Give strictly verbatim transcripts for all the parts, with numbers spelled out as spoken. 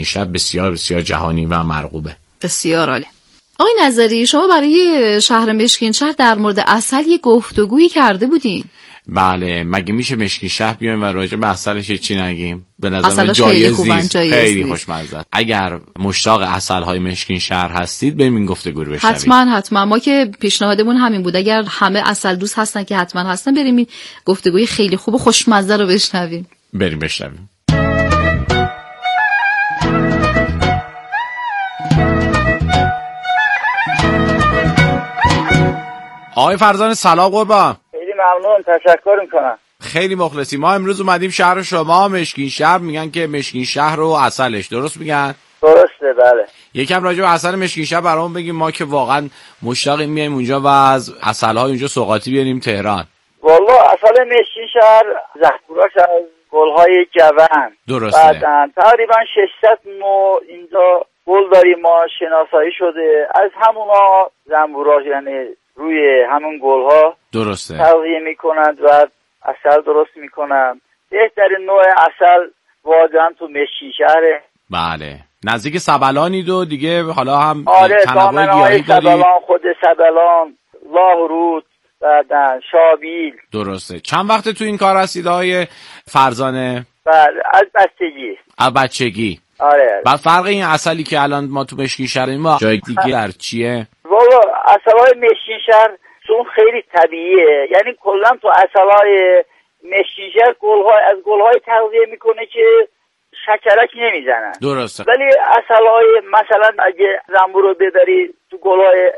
مشکین شهر بسیار بسیار جهانی و مرغوبه. بسیار عالی. آقای نظری، شما برای شهر مشکین شهر در مورد عسل یه گفتگویی کرده بودین؟ بله، مگه میشه مشکین شهر بیایم و راجع به عسلش چی نگیم؟ به نظر جایزی، خیلی خوشمزه. اگر مشتاق عسل‌های مشکین شهر هستید بریم این گفتگو رو بشنویم. حتما حتما، ما که پیشنهادمون همین بود، اگر همه عسل دوست هستن که حتما هستن، بریم این گفتگوی خیلی خوب و خوشمزه رو بشنویم. بریم بشنویم. آقای فرزانه سلام قربان. خیلی ممنون، تشکر میکنم. خیلی مخلصی. ما امروز اومدیم شهر شما مشکین شهر، میگن که مشکین شهر و عسلش، درست میگن؟ درسته، بله. یکم راجع به عسل مشکین شهر برامون بگیم، ما که واقعا مشتاقیم میایم اونجا و از عسل‌های اونجا سوغاتی بیاریم تهران. والله عسل مشکین شهر زهوراش از گل‌های جوان. درسته. بعدن تقریبا ششصد نوع اینجا گل داریم، ما شناسایی شده، از همونا زنبوراش، یعنی روی همون گل‌ها درسته تغذیه میکنند و عسل درست میکنند. بهترین نوع عسل واقعا تو مشکین شهره. بله، نزدیک سبلانید و دیگه حالا هم آره، تنوع گیاهی دارید. سبلان، خود سبلان، لاهرود، بعدن شابیل. درسته. چند وقت تو این کار هستید آقای فرزانه؟ بله، از بچگی. از بچگی. آره. بعد فرق این عسلی که الان ما تو مشکین شهر ما جای دیگر چیه؟ والا عسل‌های مشکین شهر چون خیلی طبیعیه، یعنی کلا تو عسل‌های مشکین شهر گل‌ها از گل‌های تغذیه میکنه که شکرک نمیزنن. درسته. ولی عسل‌های مثلا اگه زنبور رو ببری تو گل‌های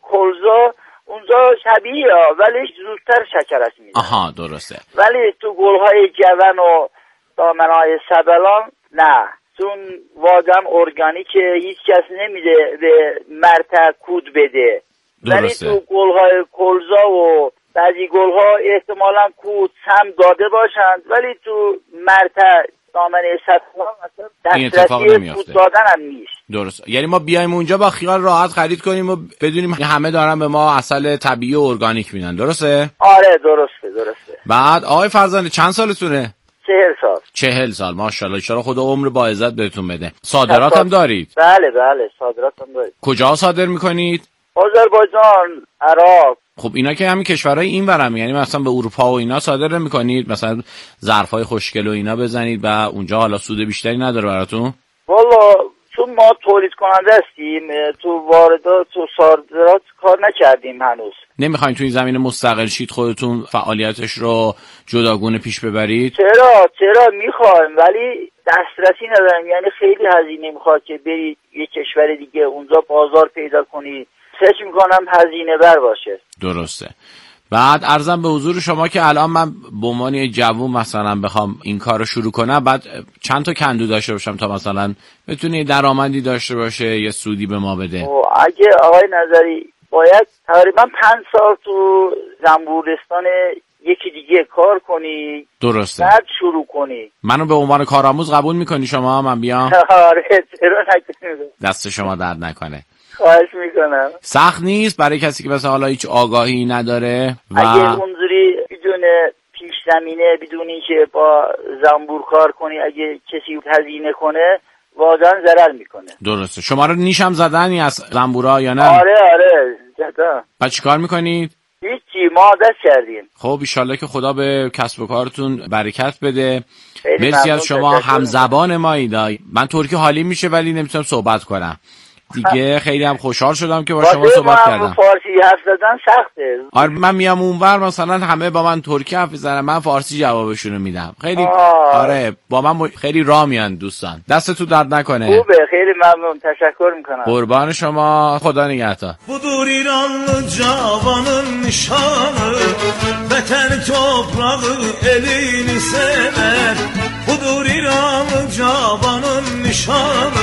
کلزا، اونجا شبیه ولی زودتر شکرک میزنن. آها، درسته. ولی تو گل‌های جوان و دامن‌های سبلان نه، چون واقعا ارگانیکه، هیچ کس نمیده به مرتع کود بده. ولی تو گل‌های کلزا و بعضی گل‌ها احتمالاً کود سم داده باشند، ولی تو مرتع دامنه سبلان مثلا دسترسی کود دادن هم نیست. درست. یعنی ما بیایم اونجا با خیال راحت خرید کنیم و بدونیم همه دارن به ما عسل طبیعی و ارگانیک میدن، درسته؟ آره، درسته درسته. بعد آقای فرزانه چند سالتونه؟ چهل سال. چهل سال، ماشاءالله، ان شاءالله خدا عمر با عزت بهتون بده. صادرات هم دارید؟ بله بله، صادرات هم دارید. کجا صادر میکنید؟ آذربایجان، عراق. خب اینا که همین کشورهای اینورم، یعنی مثلا به اروپا و اینا صادر نمی‌کنید؟ مثلا ظرفای خوشگل و اینا بزنید و اونجا حالا سود بیشتری نداره براتون؟ والا چون ما تولید کننده هستیم، تو واردات تو صادرات کار نکردیم هنوز. نمیخواین تو این زمینه مستقل شید، خودتون فعالیتش رو جداگونه پیش ببرید؟ چرا چرا میخوایم، ولی دسترسی نداریم، یعنی خیلی هزینه میخواد که برید یه کشور دیگه اونجا بازار پیدا کنید. فکر میکنم هزینه بر باشه. درسته. بعد عرضم به حضور شما که الان من به عنوان جوون مثلا بخوام این کار رو شروع کنم، بعد چند تا کندو داشته باشم تا مثلا بتونه درآمدی داشته باشه، یه سودی به ما بده؟ اگه آقای نظری باید تقریبا پنج سال تو زنبورستان یکی دیگه کار کنی، درسته، بعد شروع کنی. منو به عنوان کارآموز قبول میکنی شما من بیام؟ آره، چرا نکنی. دست شما درد نکنه. خواهش میکنم. سخت نیست برای کسی که مثلا حالا هیچ آگاهی نداره و اگه اونجوری بدون پیش زمینه، بدون اینکه با زنبور کار کنی، اگه کسی هزینه کنه واقعا ضرر میکنه. درسته. شما رو نیشم زدنی از زنبورا یا نه؟ آره آره زدن. بعد چیکار میکنید؟ هیچی، ما عادت کردیم. خب ایشالله که خدا به کسب و کارتون برکت بده. مرسی از شما، همزبان مایید. من ترکی حالی میشه ولی نمیتونم صحبت کنم دیگه. خیلی هم خوشحال شدم که با شما صحبت کردم. فارسی حرف زدن سخته. آره، من میام اونور مثلا همه با من ترکی حرف میزنن، من فارسی جوابشون رو میدم. خیلی آه. آره، با من خیلی راه میان دوستان. دستتون درد نکنه. خوبه، خیلی ممنون، تشکر میکنم. قربان شما، خدا نگهدار. Budur İranlı cavanın nişanı, vətən toprağı elini sever. Budur İranlı cavanın nişanı,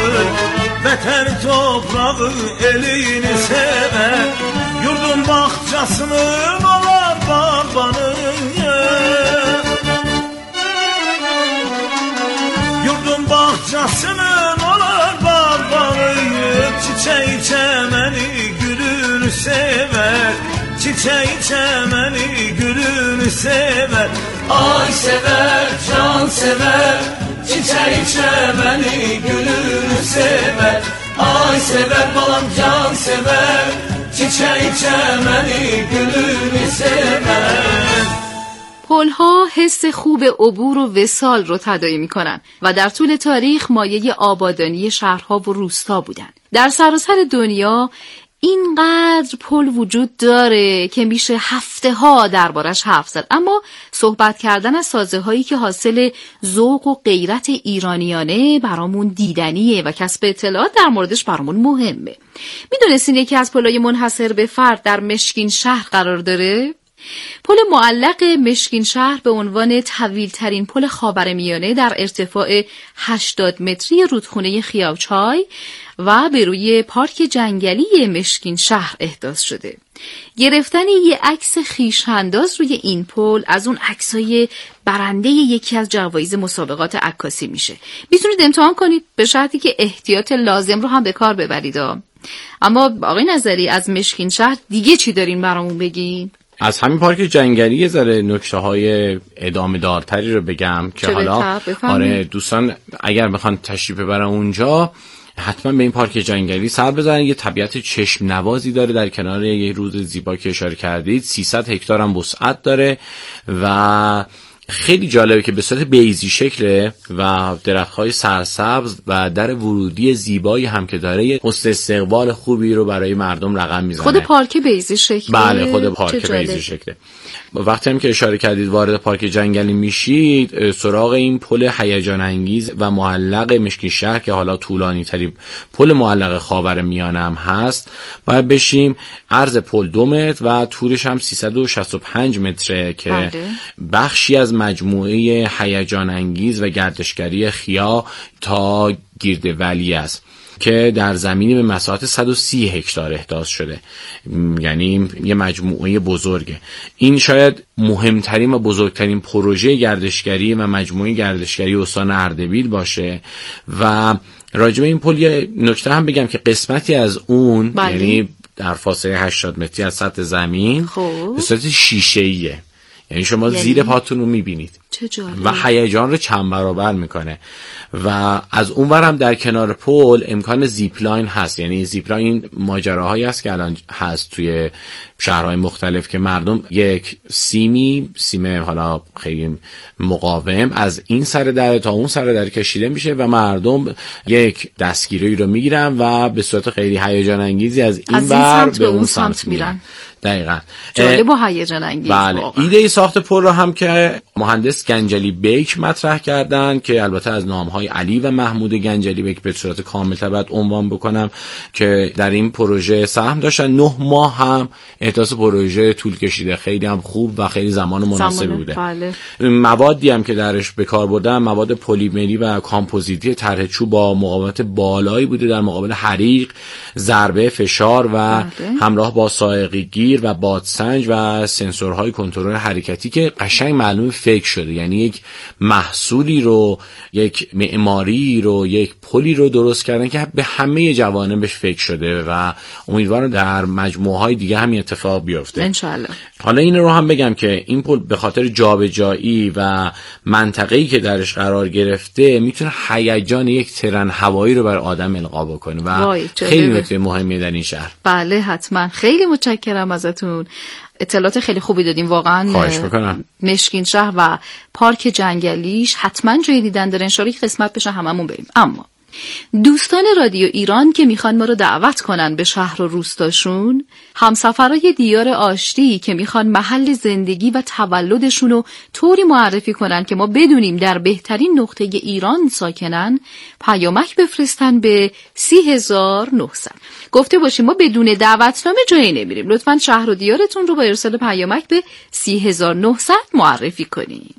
vətən toprağı elini sever. Yurdun bağçasının olar bağbanı, yurdun bağçasının olar bağbanı. Çiçeği çemeni gülünü sever, çiçeği çemeni gülünü sever. Ay sever, can sever, çiçeği çemeni gülünü sever balam can sever çiçeği çemeni gülünü sever. پل‌ها حس خوب عبور و وصال رو تداعی می‌کنن و در طول تاریخ مایه آبادانی شهرها و روستا بودن. در سراسر دنیا اینقدر پل وجود داره که میشه هفته ها دربارش حرف زد، اما صحبت کردن از سازه هایی که حاصل ذوق و غیرت ایرانیانه برامون دیدنیه و کسب اطلاعات در موردش برامون مهمه. میدونستین یکی از پل‌های منحصر به فرد در مشکین شهر قرار داره؟ پل معلق مشکین شهر به عنوان طویل‌ترین پل خاورمیانه در ارتفاع هشتاد متری رودخونه خیاوچای و به روی پارک جنگلی مشکین شهر احداث شده. گرفتن یه عکس خویش‌انداز روی این پل از اون عکسای برنده یکی از جوایز مسابقات عکاسی میشه. میتونید امتحان کنید به شرطی که احتیاط لازم رو هم به کار ببرید. اما آقای نظری از مشکین شهر دیگه چی دارین برامون بگین؟ از همین پارک جنگلی یه ذره نکته های ادامه دارتری رو بگم که حالا آره دوستان اگر بخوان تشریف ببرن اونجا حتما به این پارک جنگلی سر بزنن. یه طبیعت چشم نوازی داره در کنار یه رود زیبا که اشاره کردید. سیصد هکتار هم وسعت داره و خیلی جالبه که به صورت بیضی شکله و درخت‌های سرسبز و در ورودی زیبایی هم که داره یه حسن استقبال خوبی رو برای مردم رقم میزنه. خود پارک بیضی شکله؟ بله خود پارک بیضی شکله. وقتی هم که اشاره کردید وارد پارک جنگلی میشید سراغ این پل هیجان انگیز و معلق مشکین شهر که حالا طولانی ترین پل معلق خاورمیانه هم هست باید بشیم. عرض پل دو متر و طولش هم سیصد و شصت و پنج متره که بله. بخشی از مجموعه هیجان انگیز و گردشگری خیا تا گرد ولی است که در زمینی به مساحت صد و سی هکتار احداث شده، یعنی یه مجموعه بزرگه. این شاید مهمترین و بزرگترین پروژه گردشگری و مجموعه گردشگری استان اردبیل باشه. و راجع به این پل یه نکته هم بگم که قسمتی از اون بله. یعنی در فاصله هشتاد متری از سطح زمین خب. به صورت شیشه‌ایه، یعنی شما یعنی؟ زیر پاتون رو میبینید و هیجان رو چند برابر میکنه. و از اونور هم در کنار پل امکان زیپلاین هست، یعنی زیپلاین ماجراهایی هست که الان هست توی شهرهای مختلف که مردم یک سیمی سیم حالا خیلی مقاوم از این سر در تا اون سر در کشیده میشه و مردم یک دستگیری رو میگیرن و به صورت خیلی هیجان انگیزی از این ور به اون سمت میرن. دقیقاً جالب و هیجان انگیز. بله. ایده ساخت پل رو هم که مهندس گنجلی بیک مطرح کردن که البته از نامهای علی و محمود گنجلی بیک به صورت کامل تبعت عنوان بکنم که در این پروژه سهم داشتن. نه ماه هم احداث پروژه طول کشیده، خیلی هم خوب و خیلی زمان مناسبی بوده. بله. موادی هم که درش به کار بردن مواد پلیمری و کامپوزیتی طرح چوب با مقاومت بالایی بوده در مقابل حریق، ضربه، فشار و بله. همراه با سائقی‌گیر و بادسنج و سنسورهای کنترل حرکتی که قشنگ معلوم فکر شده، یعنی یک محصولی رو، یک معماری رو، یک پلی رو درست کردن که به همه جوانبش فکر شده و امیدوارم در مجموعه‌های دیگه همین اتفاق بیفته انشالله. حالا این رو هم بگم که این پل به خاطر جابجایی و منطقه‌ای که درش قرار گرفته میتونه هیجان یک ترن هوایی رو بر آدم القا بکنه و خیلی نکته مهمی در این شهر. بله حتما. خیلی متشکرم ازتون، اطلاعات خیلی خوبی دادیم واقعا. خواهش میکنم. مشکین شهر و پارک جنگلیش حتما جای دیدن داره، ان شاء الله قسمت بشه هممون بریم. اما دوستان رادیو ایران که میخوان ما رو دعوت کنن به شهر و روستاشون، همسفرای دیار آشتی که میخوان محل زندگی و تولدشون رو طوری معرفی کنن که ما بدونیم در بهترین نقطه ایران ساکنن، پیامک بفرستن به سی هزار و نهصد. گفته باشیم ما بدون دعوتنامه جایی نمیریم، لطفاً شهر و دیارتون رو با ارسال پیامک به سی هزار و نهصد معرفی کنین.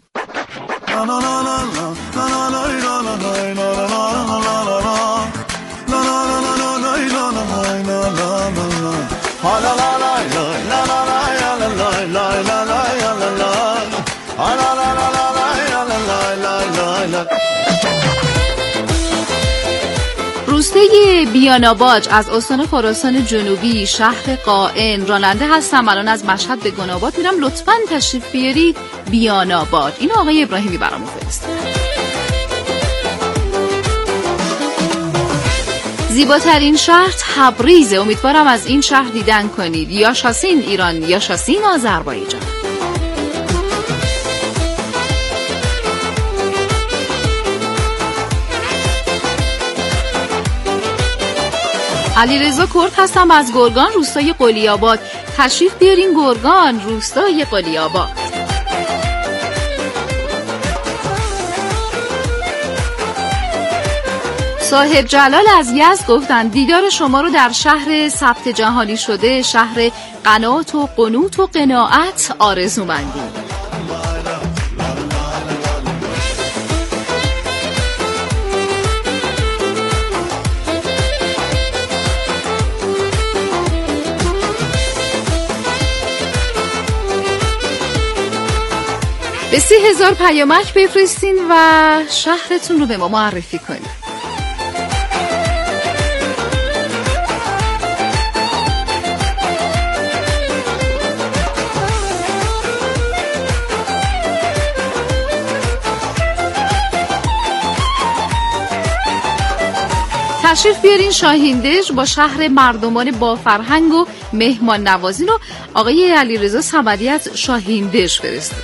روستای بیاناباج از استان خراسان جنوبی، شهر قائن. راننده هستم، الان از مشهد به گناباد میرم، لطفاً تشریف بیارید بیاناباج. اینو آقای ابراهیمی برامون فرستاد. زیباترین شهر تبریزه. امیدوارم از این شهر دیدن کنید. یا شاسین ایران، یا شاسین آذربایجان. علیرضا کرد هستم از گرگان، روستای قلی آباد. تشریف بیارین گرگان، روستای قلی آباد. صاحب جلال از یزد گفتن دیدار شما رو در شهر ثبت جهانی شده، شهر قنات و قنوت و قناعت آرزومندیم. به سی هزار پیامک بفرستین و شهرتون رو به ما معرفی کنید. تشریف بیارین شاهیندژ با شهر مردمان با فرهنگ و مهمان نوازین و آقای علیرضا صمدی از شاهیندژ فرستاد.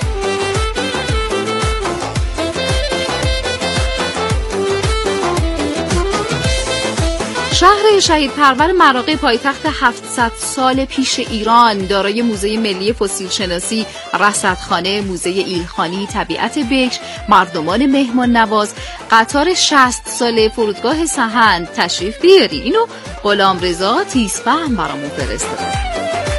شهر شهید پرور مراغه پایتخت هفتصد سال پیش ایران، دارای موزه ملی فسیل شناسی، رصدخانه، موزه ایلخانی، طبیعت بکر، مردمان مهمان نواز، قطار شصت ساله، فرودگاه سهند. تشریف بیاری. اینو غلامرضا تیزفهم برامون فرستاده.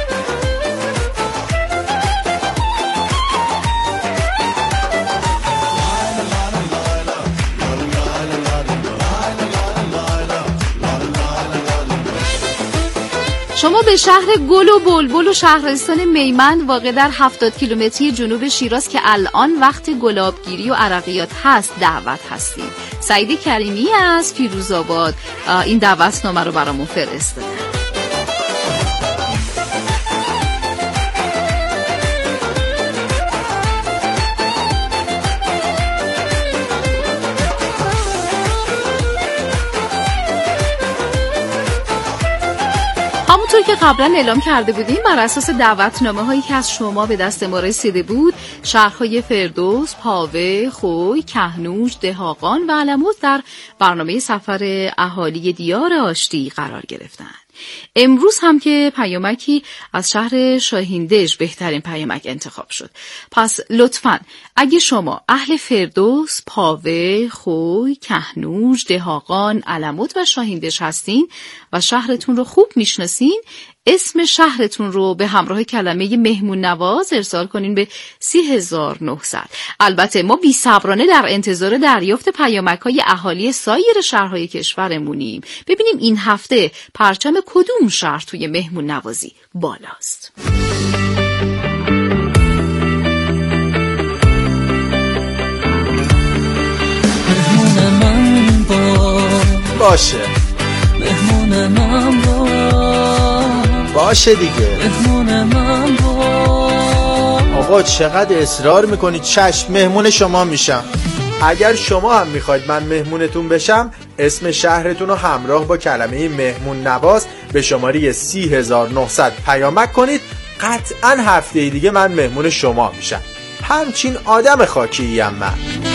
شما به شهر گل و بلبل و شهرستان میمند واقع در هفتاد کیلومتری جنوب شیراز که الان وقت گلابگیری و عرقیات هست دعوت هستید. سعید کریمی از فیروزآباد این دعوتنامه رو برامون فرستاده. همونطور که قبلا اعلام کرده بودیم بر اساس دعوتنامه هایی که از شما به دست ما رسیده بود، شهرهای فردوس، پاوه، خوی، کهنوج، دهاقان و علموت در برنامه سفر اهالی دیار آشتی قرار گرفتند. امروز هم که پیامکی از شهر شاهیندژ بهترین پیامک انتخاب شد. پس لطفاً اگه شما اهل فردوس، پاوه، خوی، کهنوج، دهاقان، علموت و شاهیندژ هستین و شهرتون رو خوب میشناسین، اسم شهرتون رو به همراه کلمه مهمون نواز ارسال کنین به سی هزار و نهصد. البته ما بی صبرانه در انتظار دریافت پیامک‌های اهالی سایر شهرهای کشورمونیم. ببینیم این هفته پرچم کدوم شهر توی مهمون نوازی بالاست. مهمون من با باشه، مهمون من با باشه دیگه. مهمون من با آقا چقدر اصرار میکنید؟ چشم، مهمون شما میشم. اگر شما هم میخواید من مهمونتون بشم، اسم شهرتون رو همراه با کلمه مهمون نواز به شماره سی هزار و نهصد پیامک کنید. قطعا هفته دیگه من مهمون شما میشم. همچین آدم خاکی‌ام من.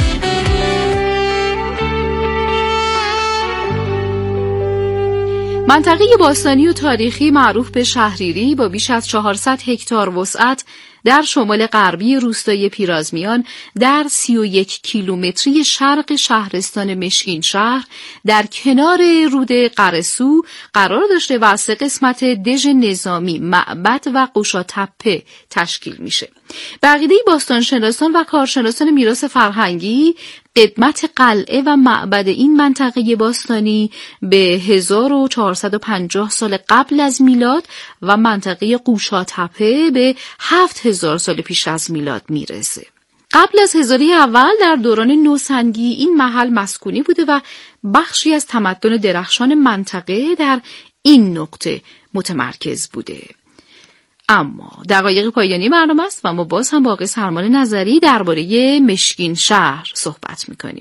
منطقه باستانی و تاریخی معروف به شهریری با بیش از چهارصد هکتار وسعت در شمال غربی روستای پیرازمیان در سی و یک کیلومتری شرق شهرستان مشکین شهر در کنار رود قرسو قرار داشته و از سه قسمت دژ نظامی، معبد و قوشاتپه تشکیل میشه. به عقیده باستانشناسان و کارشناسان میراث فرهنگی، قدمت قلعه و معبد این منطقه باستانی به هزار و چهارصد و پنجاه سال قبل از میلاد و منطقه قوشاتپه به هفت هزار سال پیش از میلاد میرسه. قبل از هزاره اول در دوران نوسنگی این محل مسکونی بوده و بخشی از تمدن درخشان منطقه در این نقطه متمرکز بوده. اما دقایق پایانی برنامه است و ما باز هم با آقای سرمان نظری درباره مشکین شهر صحبت میکنیم.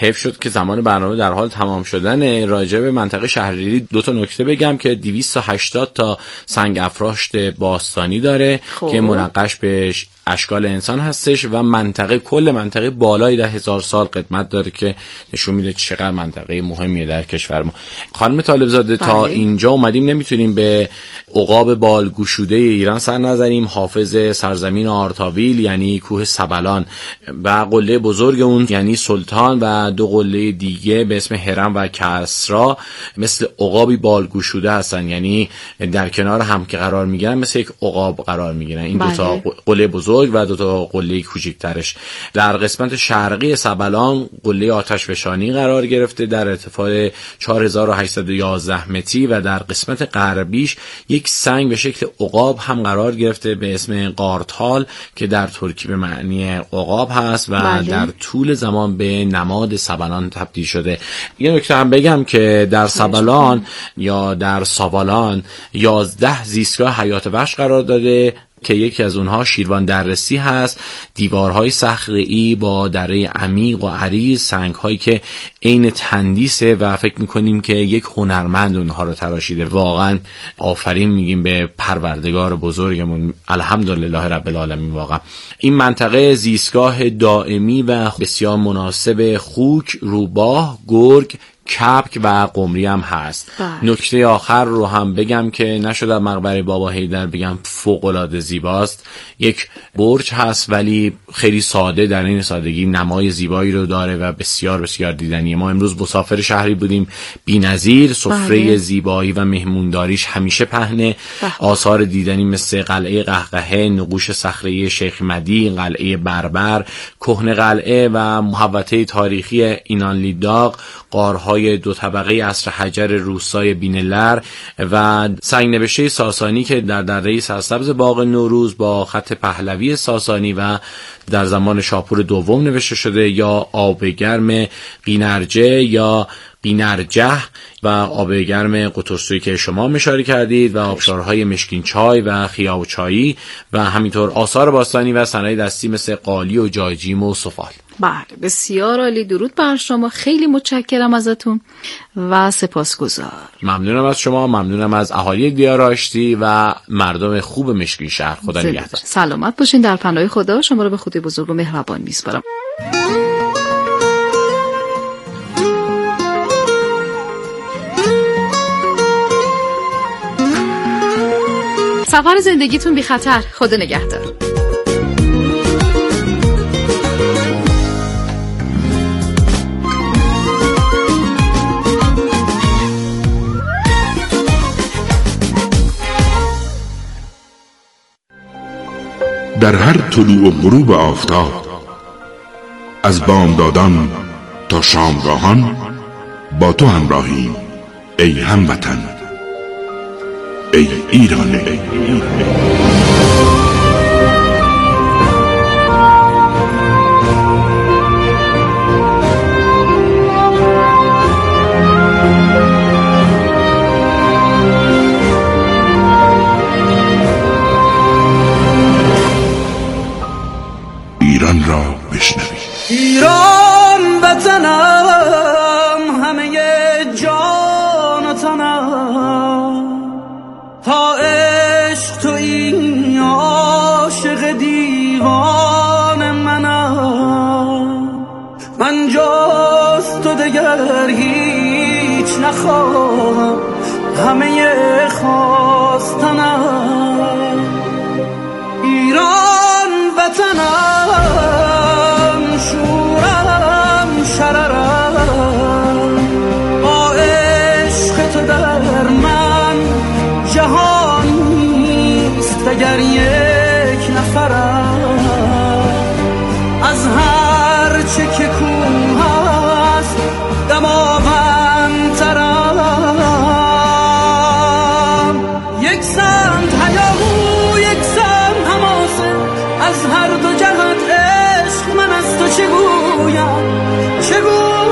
حیف شد که زمان برنامه در حال تمام شدن. راجع به منطقه شهرریزی دو تا نکته بگم که دویست و هشتاد تا سنگ افراشت باستانی داره خوب. که منقش به اشکال انسان هستش و منطقه کل منطقه بالای ده هزار سال قدمت داره که نشون میده چقدر منطقه مهمیه در کشور ما. خانم طالبزاده تا اینجا اومدیم نمیتونیم به عقاب بالگشوده ایران سر نزنیم. حافظ سرزمین آرتاویل یعنی کوه سبلان و قله بزرگ اون یعنی سلطان و دو قله دیگه به اسم هرم و کسرا مثل عقابی بالگشوده هستن، یعنی در کنار هم که قرار میگیرن مثل یک عقاب قرار میگیرن. این دو تا قله بزرگ و دو تا قله کوچیک‌ترش. در قسمت شرقی سبلان قله آتشفشانی قرار گرفته در ارتفاع چهار هزار و هشتصد و یازده متری و در قسمت غربیش یک سنگ به شکل عقاب هم قرار گرفته به اسم قارتال که در ترکی به معنی عقاب هست و بله. در طول زمان به نماد سبلان تبدیل شده. یه نکته هم بگم که در سبلان یا در ساوالان یازده زیستگاه حیات وحش قرار داده که یکی از اونها شیروان دررسی هست، دیوارهای صخره‌ای با دره عمیق و عریض، سنگ‌هایی که عین تندیسه و فکر می‌کنیم که یک هنرمند اونها رو تراشیده. واقعا آفرین میگیم به پروردگار بزرگمون، الحمدلله رب العالمین. واقعا این منطقه زیستگاه دائمی و بسیار مناسب خوک، روباه، گرگ، کپک و قمری هم هست. بله. نکته آخر رو هم بگم که نشد مقبره بابا حیدر بگم فوق العاده زیباست. یک برج هست ولی خیلی ساده، در این سادگی نمای زیبایی رو داره و بسیار بسیار دیدنیه. ما امروز مسافر شهری بودیم بی‌نظیر، سفره بله. زیبایی و مهمونداریش همیشه پهنه. بله. آثار دیدنی مثل قلعه قهقهه، نقوش صخره‌ای شیخ مدی، قلعه بربر، کهنه قلعه و محوطه تاریخی اینانلیداق، غارهای دو طبقه عصر حجر روستای بینلر و سنگ نبشه ساسانی که در دره سرسبز باغ نوروز با خط پهلوی ساسانی و در زمان شاپور دوم نوشته شده، یا آب گرم قینرجه یا قینرجه و آب گرم قطرسویی که شما اشاره کردید و آبشارهای مشکین چای و خیاو چایی و همینطور آثار باستانی و صنایع دستی مثل قالی و جاجیم و سفال. بله بسیار عالی. درود بر شما، خیلی متشکرم ازتون و سپاسگزار. ممنونم از شما، ممنونم از اهالی دیار آشتی و مردم خوب مشکین شهر. خدا نگهدار. سلامت باشین، در پناه خدا. شما رو به خدای بزرگ و مهربان میسپارم. سفر زندگیتون بی خطر. خدا نگهدار. در هر طلوع و غروب آفتاب، از بامدادان تا شامگاهان با تو همراهیم ای هموطن، ای ایران. ای ایران. ایران را بشنوید. ایران وطنم، همه جان و تنم، تا عشق تو این عاشق دیوان منم. من جز تو دگر هیچ نخواهم، همه خواستنم. ایران وطنم، شورم شررم، با عشق تو در من جهان نیست اگر یک نفرم. از هر چه که کوه است دماوندترم. یک سمت هیاهو، یک سمت حماسه، از هر دو جهت عشق من از تو چه گویم، چه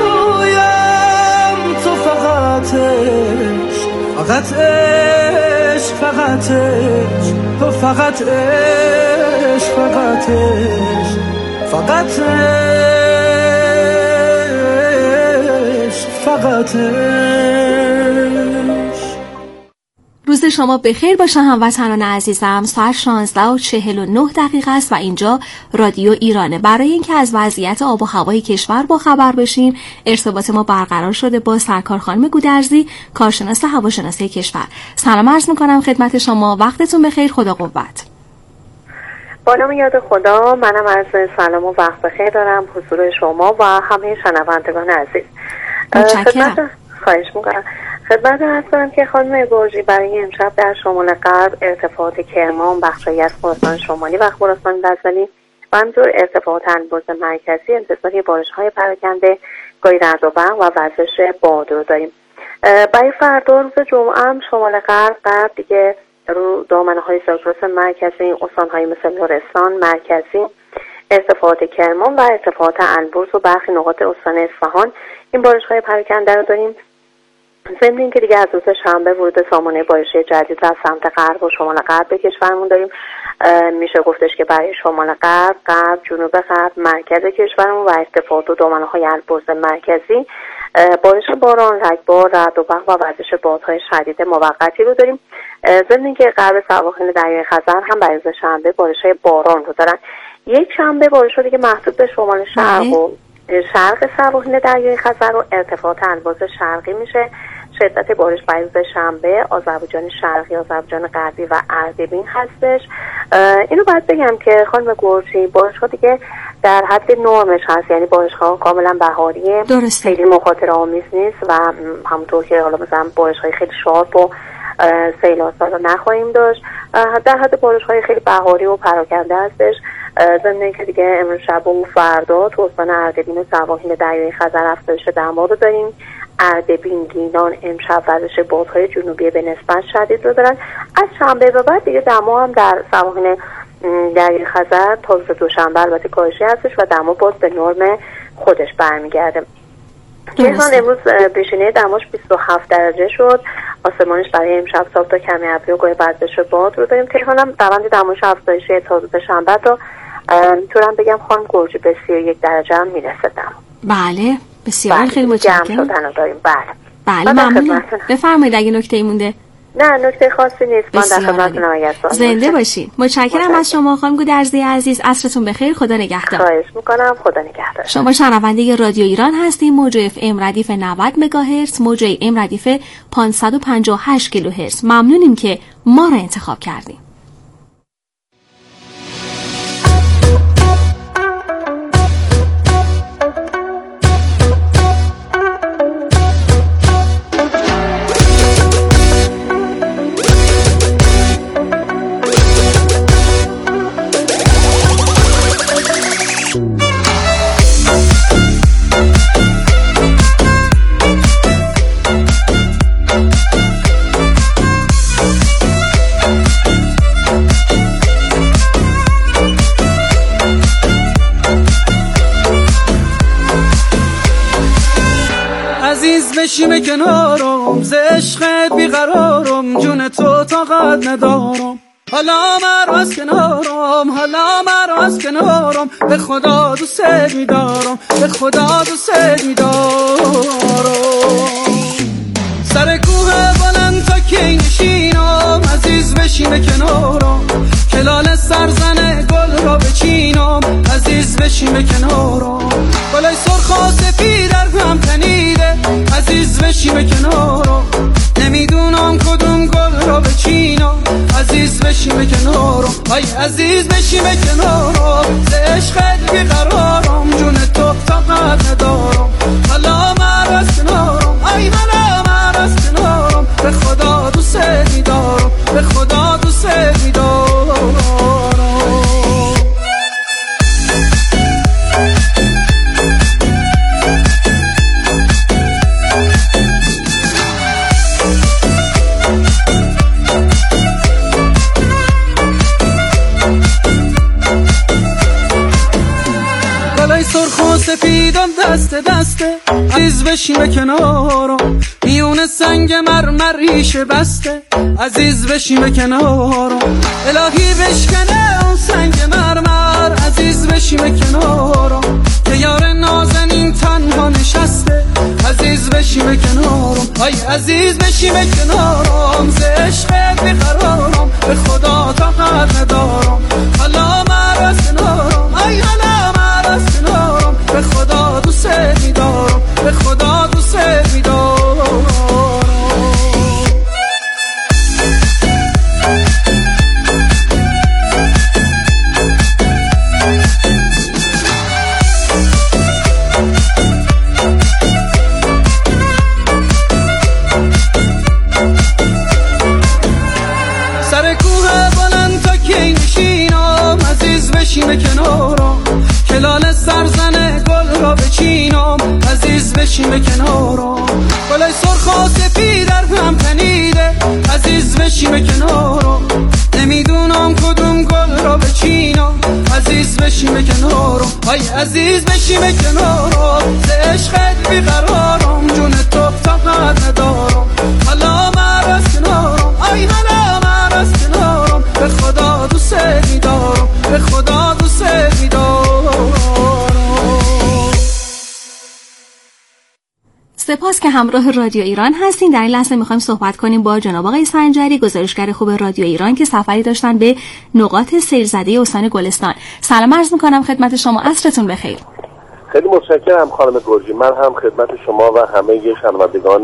گویم. تو فقط عشق، فقط عشق، فقط عشق، تو فقط عشق، فقط عشق، فقط عشق. فقطش. روز شما بخیر باشه هموطنان عزیزم. ساعت شانزده و چهل و نه دقیقه است و اینجا رادیو ایرانه. برای اینکه از وضعیت آب و هوای کشور با خبر بشیم ارتباط ما برقرار شده با سرکار خانم گودرزی، کارشناس هواشناسی کشور. سلام عرض میکنم خدمت شما، وقتتون بخیر، خدا قوت. با نام یاد خدا، منم عرض سلام و وقت بخیر دارم حضور شما و همه شنوندگان عزیز. متشکرم. خواهش میکنم. خدمت هستم که خانم گرجی برای امشب در شمال غرب ارتفاعات کرمان، بخشی از خراسان شمالی و خراسان غزنی و همینطور ارتفاعات انبوز مرکزی انتظار بارش‌های پراکنده، گاهی رعد و برق و وزش باد رو داریم. برای فردا روز جمعه هم شمال غرب غرب دیگه رو دامنه‌های زاگرس مرکزی، استان‌های مثل لرستان مرکزی، ارتفاعات کرمان و ارتفاعات البرز و برخی نقاط استان اصفهان این بارش‌های پراکنده رو داریم. ضمن اینکه دیگه از روز شنبه ورود سامانه بارشی جدید از سمت غرب و شمال غرب به کشورمون داریم. میشه گفتش که برای شمال غرب، غرب، جنوب غرب، مرکز کشورمون و ارتفاعات و دامنه‌های البرز مرکزی بارش باران، رگبار، رعد و برق و وزش بادهای شدید موقتی رو داریم. ضمن اینکه غرب سواحل دریای خزر هم برای روز شنبه بارش‌های باران رو دارن. یک شنبه بارش‌ها دیگه محدود به شمال شرق و شرق سواحل دریای خزر و ارتفاعات البرز شرقی میشه. شدت بارش برای روز شنبه آذربایجان شرقی، آذربایجان غربی و اردبیل هستش. اینو باید بگم که خانم گرجی بارش‌ها دیگه در حد نرمش هست، یعنی بارش‌ها کاملا بهاریه، خیلی مخاطره آمیز نیست و همونطور که حالا مثلا بارش‌های خیلی شارپ و سیلاسا رو نخواهیم داشت. در حد بارش‌های خیلی بهاری و پراکنده هستش. ضمن اینکه دیگه امروز شب و فردا تو استان اردبیل و سواحل دریای خزر افزایش دما رو داریم. اردبیل، گیلان امشب وزش بادهای جنوبی به نسبت شدید رو دارن. از شنبه به بعد دیگه دما هم در سواحل دریای خزر تا روز دوشنبه البته کاهشی هستش و دما باز به نرم خودش برمیگرده. تهران امروز پیشینه دماش بیست و هفت درجه شد. آسمانش برای امشب صبح تا کمی ابری و گاهی وزش باد رو داریم. تهران هم روند دماش افزایشی تا روز شنبه تا میتونم بگم خانم گرجی به سی و یک درجه هم میرسه دما. بله بسیار خیلی متشکرم. جمع شدن رو داریم. بله بله ممنونم. بفرمایید اگه نکته‌ای مونده. نه نکته خاصی نیست. من در خدمتتون هستم. زنده باشین. متشکرم از شما خانم گودرزی عزیز. عصرتون بخیر. خدا نگهدار. خواهش میکنم. خدا نگهدار. شما شنونده رادیو ایران هستید. موج اف ام ردیف نود مگاهرتز، موج ام ردیف پانصد و پنجاه و هشت کیلوهرتز. ممنونیم که ما را انتخاب کردیم. بشینه کنارم ز عشقت بیقرارم، جون تو طاقت ندارم، حالا مرو از کنارم، حالا مرو از کنارم، به خدا دوست می‌دارم، به خدا دوست می‌دارم. سر کوه بلند تا کی نشینم، عزیز بشینه کنارم، کلال سرزن گل را بچینم، عزیز بشینه کنارم، گلای سرخ و سفید در هم تنیده، عزیز بشینه کنارم، نمیدونم کدوم گل را بچینم، عزیز بشینه کنارم، ای عزیز بشینه کنارم، ز عشقت بیقرارم، جون تو طاقت ندارم، حالا مرو از کنارم، ای حالا مرو از کنارم، به خدا دوست می‌دارم، به خدا دوست می‌دارم. سفیدم دست دسته، عزیز بشینه کنارم، میونه سنگ مرمر ریشه بسته، عزیز بشینه کنارم، الهی بشکنه اون سنگ مرمر، عزیز بشینه کنارم، که یار نازنین تنها نشسته، عزیز بشیم کنارم، ای عزیز بشیم کنارم، ز عشقت بیقرارم، به خدا طاقت ندارم، حالا من از کنارم، ای حالا من از کنارم، به خدا دوست می‌دارم، به خدا دوست می‌دارم. بشیم کنارم، کلال سرزن گل را بچینم، عزیز بشیم کنارم، گلای سرخ و سپید در هم تنیده، عزیز بشیم کنارم، نمیدونم کدوم گل را بچینم، عزیز بشیم کنارم، ای عزیز بشیم کنارم، ز عشقت بیقرارم، جون تو طاقت ندارم، حالا من از کنارم، ای حالا من از کنارم، به خدا دوست می‌دارم، به خدا دوست می‌دارم. سپاس که همراه رادیو ایران هستین. در این لحظه می‌خوایم صحبت کنیم با جناب آقای سنجری، گزارشگر خوب رادیو ایران که سفری داشتن به نقاط سیل‌زده استان گلستان. سلام عرض می‌کنم خدمت شما، عصرتون بخیر. خیلی متشکرم خانم گرجی. من هم خدمت شما و همه شنوندگان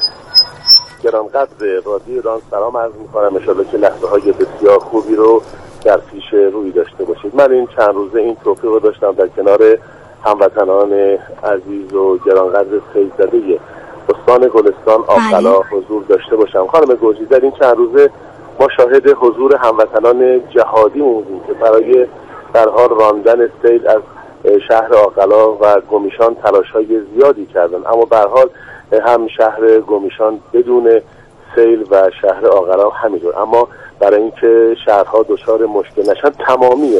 گرانقدر رادیو ایران سلام عرض می‌کنم. ان شاءالله که لحظه‌های بسیار خوبی رو در پیش روی داشته باشید. من این چند روزه این توفیق رو داشتم در کنار هموطنان عزیز و گرانقدر سیل‌زده استان گلستان آبقلا حضور داشته باشم. خانم گرجی، در این چند روزه ما شاهد حضور هموطنان جهادی بودیم که برای در حال راندن سیل از شهر آبقلا و گمیشان تلاش‌های زیادی کردن، اما به هر حال هم شهر گمیشان بدون سیل و شهر آبقلا همینطور. اما برای اینکه شهرها دچار مشکل نشن، تمامی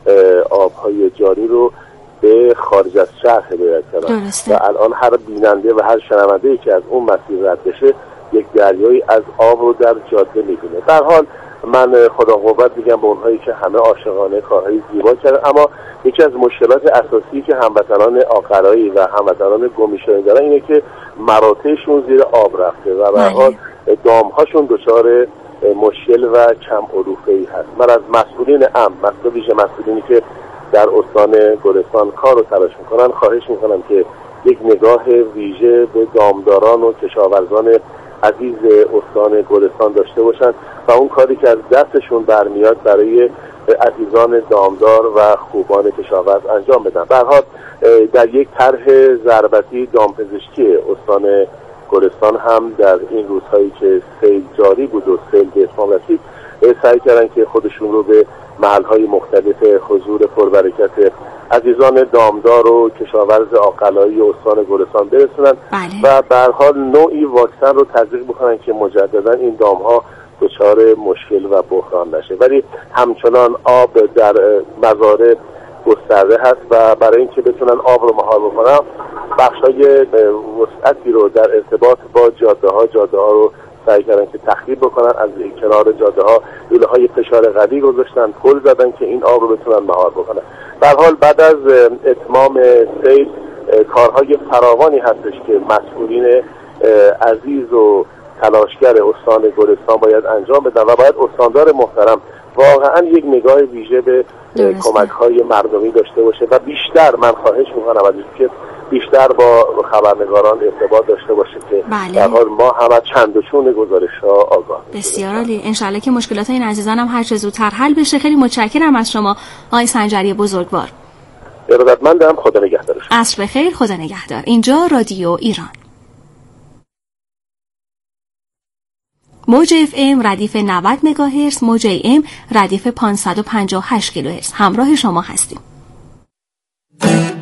آبهای جاری رو به خارج از شهر هدایت کردن و الان هر بیننده و هر شنونده که از اون مسیر رد بشه یک دریایی از آب رو در جاده می‌بینه. در حال من خدا قوت میگم به اونهایی که همه عاشقانه کارهای زیبا کردن، اما یکی از مشکلات اساسی که هموطنان آبقلایی و هموطنان گمیشانی دارن اینه که مراتعشون زیر آب رفته و به هر حال دام‌هاشون دچار مشکل و کم علوفه‌ای هست. من از مسئولین امن، مسئول ویژه مسئولینی که در استان گلستان کار رو تلاش میکنن خواهش میکنم که یک نگاه ویژه به دامداران و کشاورزان عزیز استان گلستان داشته باشن و اون کاری که از دستشون برمیاد برای عزیزان دامدار و خوبان کشاورز انجام بدن. به هر حال در یک طرح ضربتی دامپزشکی استان گلستان هم در این روزهایی که سیل جاری بود و سیل به اتمام رسید سعی کردن که خودشون رو به محل‌های مختلف حضور پربرکت عزیزان دامدار و کشاورز آبقلایی استان گلستان برسونن و به هر حال نوعی واکسن رو تزریق بکنن که مجددا این دام‌ها دچار مشکل و بحران نشه. ولی همچنان آب در مزارع گسترده هست و برای اینکه بتونن آب رو مهار بکنن بخشای وسعتی رو در ارتباط با جاده ها جاده ها رو سعی کردن که تخریب بکنن. از کنار جاده ها لوله های فشار قوی گذاشتن، پل زدن که این آب رو بتونن مهار بکنن. در حال بعد از اتمام سیل کارهای فراوانی هستش که مسئولین عزیز و تلاشگر استان گلستان باید انجام بدن و باید استاندار محترم واقعا یک نگاه ویژه به کمک های مردمی داشته باشه و بیشتر من خواهش میکنم از اینکه بیشتر با خبرنگاران ارتباط داشته باشه که بله. در حال ما هم از چند و چون گزارش ها آگاه. بسیار عالی. انشالله که مشکلات این عزیزان هم هر چه زودتر حل بشه. خیلی متشکرم از شما آقای سنجری بزرگوار. ارادتمندم. خدا نگهدار. عصر بخیر. خدا نگهدار. اینجا رادیو ایران. موج اف ام ردیف نود مگاهرتز، موج ای ام ردیف پانصد و پنجاه و هشت کیلوهرتز. همراه شما هستیم.